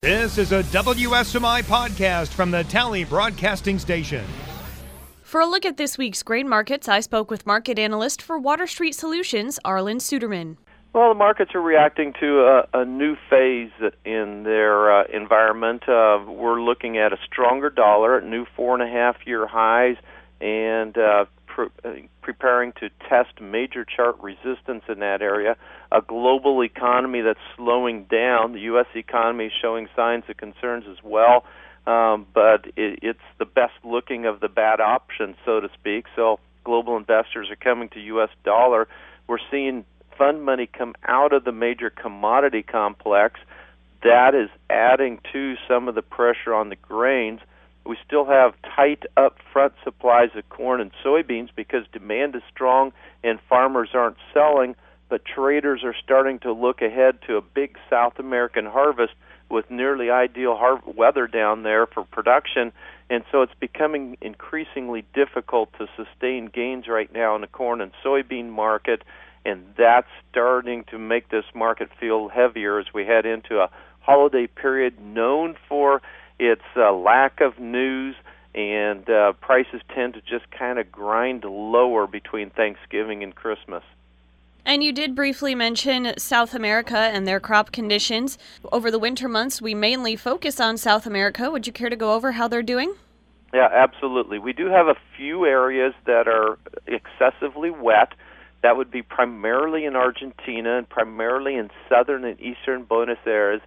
This is a WSMI podcast from the Tally Broadcasting Station. For a look at this week's grain markets, I spoke with market analyst for Water Street Solutions, Arlen Suderman. Well, the markets are reacting to a new phase in their environment. We're looking at a stronger dollar at new 4.5-year highs and preparing to test major chart resistance in that area. A global economy that's slowing down. The U.S. economy is showing signs of concerns as well, but it's the best looking of the bad options, so to speak. So global investors are coming to U.S. dollar. We're seeing fund money come out of the major commodity complex. That is adding to some of the pressure on the grains. We still have tight upfront supplies of corn and soybeans because demand is strong and farmers aren't selling, but traders are starting to look ahead to a big South American harvest with nearly ideal weather down there for production, and so it's becoming increasingly difficult to sustain gains right now in the corn and soybean market, and that's starting to make this market feel heavier as we head into a holiday period known for its lack of news, and prices tend to just kind of grind lower between Thanksgiving and Christmas. And you did briefly mention South America and their crop conditions. Over the winter months, we mainly focus on South America. Would you care to go over how they're doing? Yeah, absolutely. We do have a few areas that are excessively wet. That would be primarily in Argentina and primarily in southern and eastern Buenos Aires.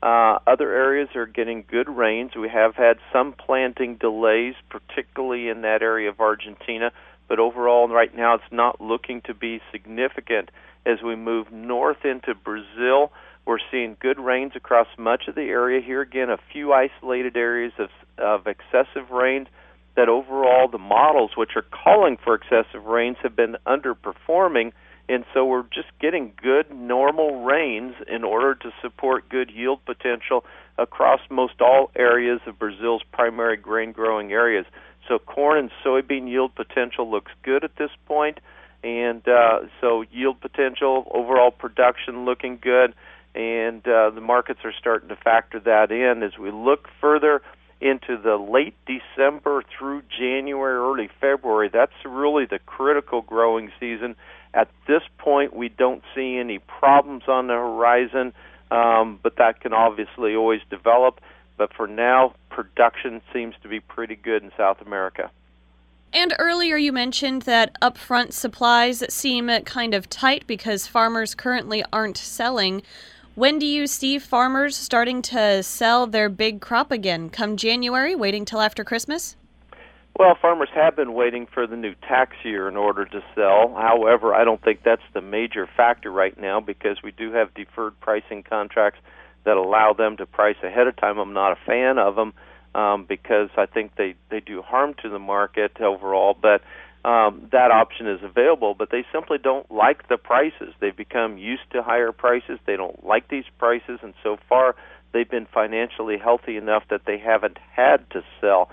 Other areas are getting good rains. We have had some planting delays, particularly in that area of Argentina, but overall right now it's not looking to be significant. As we move north into Brazil, we're seeing good rains across much of the area. Here again, a few isolated areas of excessive rains. That overall the models which are calling for excessive rains have been underperforming, and so we're just getting good normal rains in order to support good yield potential across most all areas of Brazil's primary grain growing areas. So corn and soybean yield potential looks good at this point, and so yield potential, overall production looking good, and the markets are starting to factor that in. As we look further into the late December through January, early February, that's really the critical growing season. At this point, we don't see any problems on the horizon, but that can obviously always develop. But for now, production seems to be pretty good in South America. And earlier you mentioned that upfront supplies seem kind of tight because farmers currently aren't selling. When do you see farmers starting to sell their big crop again? Come January, waiting till after Christmas? Well, farmers have been waiting for the new tax year in order to sell. However, I don't think that's the major factor right now because we do have deferred pricing contracts that allow them to price ahead of time. I'm not a fan of them because I think they do harm to the market overall, but that option is available, but they simply don't like the prices. They've become used to higher prices. They don't like these prices, and so far they've been financially healthy enough that they haven't had to sell.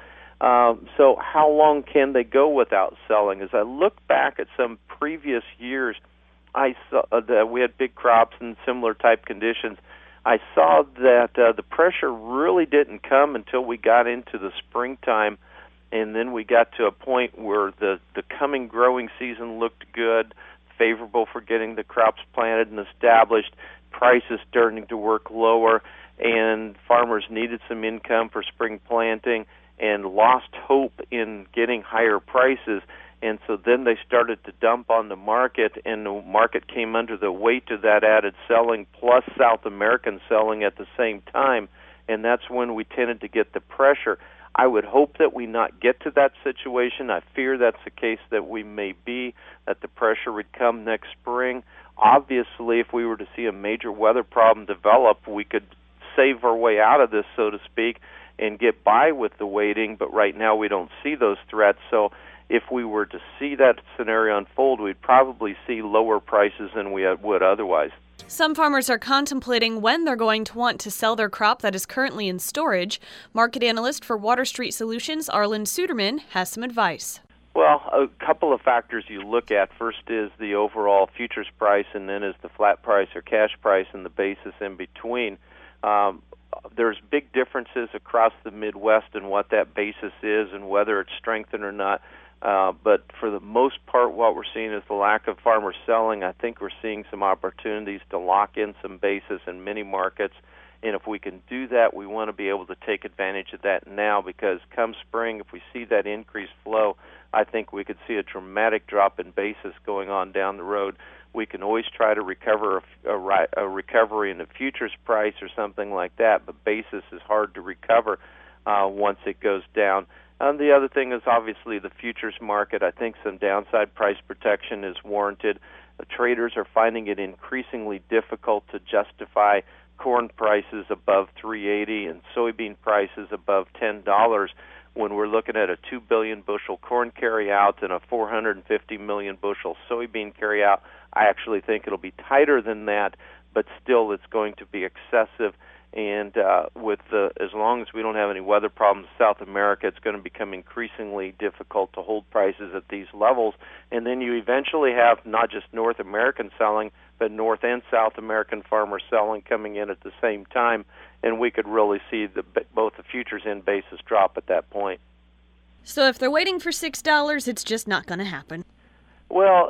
So how long can they go without selling? As I look back at some previous years, I saw that we had big crops and similar type conditions. I saw that the pressure really didn't come until we got into the springtime, and then we got to a point where the coming growing season looked good, favorable for getting the crops planted and established, prices starting to work lower, and farmers needed some income for spring planting and lost hope in getting higher prices. And so then they started to dump on the market, and the market came under the weight of that added selling plus South American selling at the same time, and that's when we tended to get the pressure. I would hope that we not get to that situation. I fear that's the case that we may be, that the pressure would come next spring. Obviously, if we were to see a major weather problem develop, we could save our way out of this, so to speak, and get by with the waiting, but right now we don't see those threats. So if we were to see that scenario unfold, we'd probably see lower prices than we would otherwise. Some farmers are contemplating when they're going to want to sell their crop that is currently in storage. Market analyst for Water Street Solutions, Arlen Suderman, has some advice. Well, a couple of factors you look at. First is the overall futures price, and then is the flat price or cash price and the basis in between. There's big differences across the Midwest in what that basis is and whether it's strengthened or not. But for the most part, what we're seeing is the lack of farmers selling. I think we're seeing some opportunities to lock in some basis in many markets. And if we can do that, we want to be able to take advantage of that now, because come spring, if we see that increased flow, I think we could see a dramatic drop in basis going on down the road. We can always try to recover a recovery in the futures price or something like that, but basis is hard to recover once it goes down. And the other thing is obviously the futures market. I think some downside price protection is warranted. The traders are finding it increasingly difficult to justify corn prices above $3.80 and soybean prices above $10 when we're looking at a 2 billion bushel corn carryout and a 450 million bushel soybean carryout. I actually think it'll be tighter than that, but still it's going to be excessive. And as long as we don't have any weather problems in South America, it's going to become increasingly difficult to hold prices at these levels. And then you eventually have not just North American selling, but North and South American farmers selling coming in at the same time, and we could really see both the futures and basis drop at that point. So if they're waiting for $6, it's just not going to happen. Well,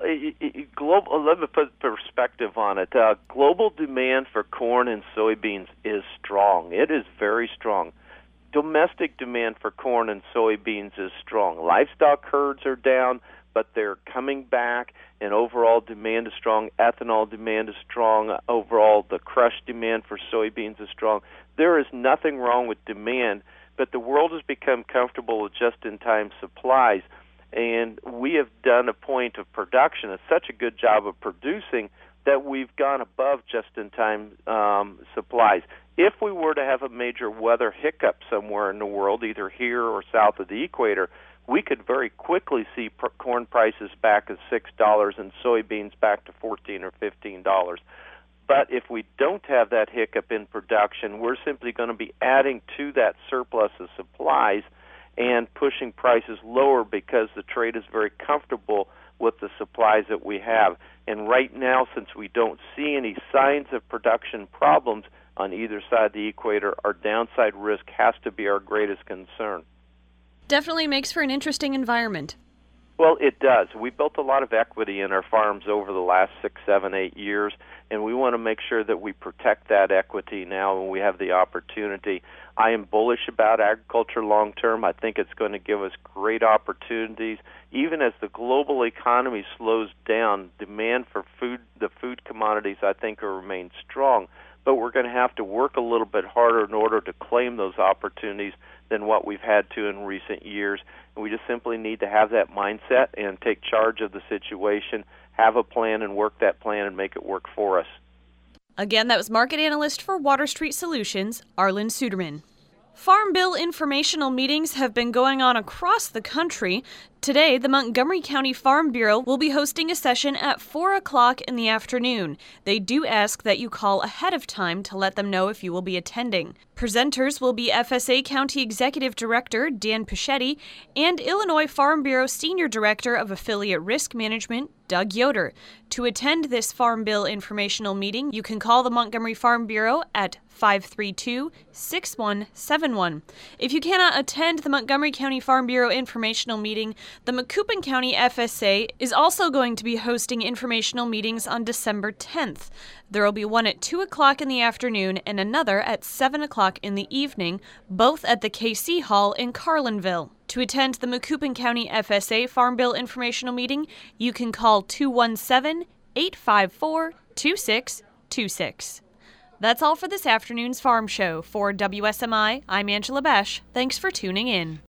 let me put perspective on it. Global demand for corn and soybeans is strong. It is very strong. Domestic demand for corn and soybeans is strong. Livestock herds are down, but they're coming back, and overall demand is strong. Ethanol demand is strong. Overall, the crush demand for soybeans is strong. There is nothing wrong with demand, but the world has become comfortable with just-in-time supplies. And we have done a point of production, such a good job of producing that we've gone above just-in-time supplies. If we were to have a major weather hiccup somewhere in the world, either here or south of the equator, we could very quickly see corn prices back at $6 and soybeans back to $14 or $15. But if we don't have that hiccup in production, we're simply going to be adding to that surplus of supplies and pushing prices lower because the trade is very comfortable with the supplies that we have. And right now, since we don't see any signs of production problems on either side of the equator, our downside risk has to be our greatest concern. Definitely makes for an interesting environment. Well, it does. We built a lot of equity in our farms over the last 6, 7, 8 years, and we want to make sure that we protect that equity now when we have the opportunity. I am bullish about agriculture long term. I think it's going to give us great opportunities. Even as the global economy slows down, demand for the food commodities, I think, will remain strong. But we're going to have to work a little bit harder in order to claim those opportunities than what we've had to in recent years. And we just simply need to have that mindset and take charge of the situation, have a plan and work that plan and make it work for us. Again, that was market analyst for Water Street Solutions, Arlen Suderman. Farm Bill informational meetings have been going on across the country. Today, the Montgomery County Farm Bureau will be hosting a session at 4 o'clock in the afternoon. They do ask that you call ahead of time to let them know if you will be attending. Presenters will be FSA County Executive Director Dan Pichetti and Illinois Farm Bureau Senior Director of Affiliate Risk Management, Doug Yoder. To attend this Farm Bill informational meeting, you can call the Montgomery Farm Bureau at 532-6171. If you cannot attend the Montgomery County Farm Bureau informational meeting, the Macoupin County FSA is also going to be hosting informational meetings on December 10th. There will be one at 2 o'clock in the afternoon and another at 7 o'clock in the evening, both at the KC Hall in Carlinville. To attend the Macoupin County FSA Farm Bill informational meeting, you can call 217-854-2626. That's all for this afternoon's Farm Show. For WSMI, I'm Angela Besh. Thanks for tuning in.